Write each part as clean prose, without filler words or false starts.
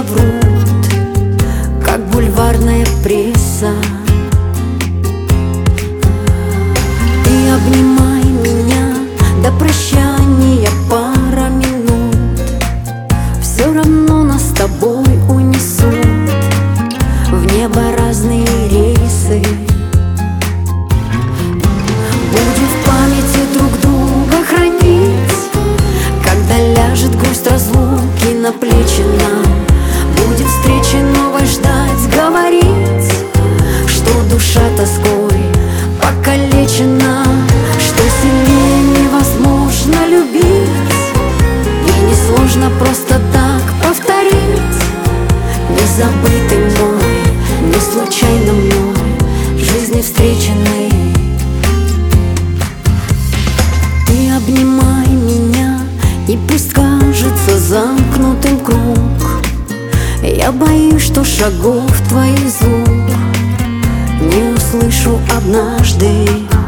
врут, как бульварная пресса. Ты обнимай меня, до прощания пара минут, все равно нас с тобой унесут в небо разные рейсы. Будем в памяти друг друга хранить, когда ляжет грусть разлуки на плечи нам. Будет встречи новой ждать, говорить, что душа тоской покалечена, что сильнее невозможно любить, и несложно просто так повторить. Незабытый мой, не случайно мной, в жизни встреченный. Ты обнимай меня, и пусть кажется замкнутым круг. Я боюсь, что шагов твоих звук не услышу однажды.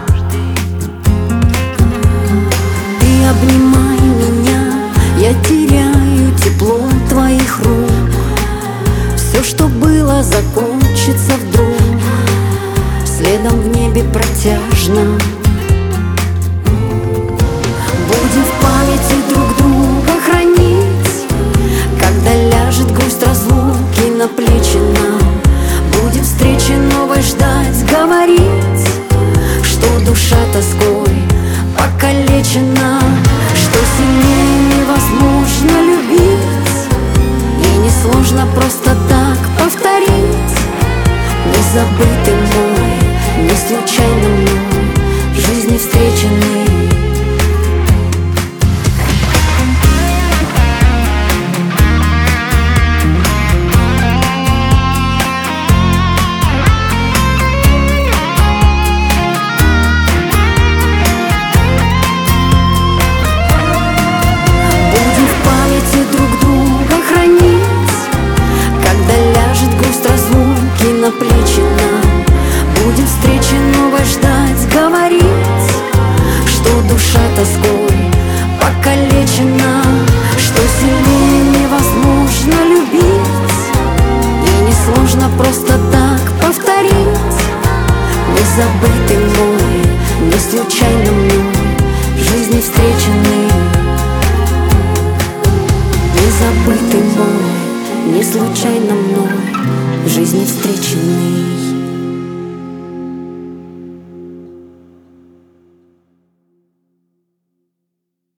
Ты обнимай меня, я теряю тепло твоих рук. Все, что было, закончится вдруг, следом в небе протяжно. Будем в памяти друг друга хранить, когда ляжет грусть разлуки на плечи нам. Будем встречи новой ждать, говорить, что душа тоской покалечена, что сильнее невозможно любить, и несложно просто так повторить. Незабытый мой, не случайно мной, в жизни встреченный. На плечи нам будем встречи новой ждать, говорить, что душа тоской покалечена, что сильнее невозможно любить, и несложно просто так повторить. Незабытый мой, не случайно мной, в жизни встреченный. Незабытый мой, не случайно мной, в жизни встреченный.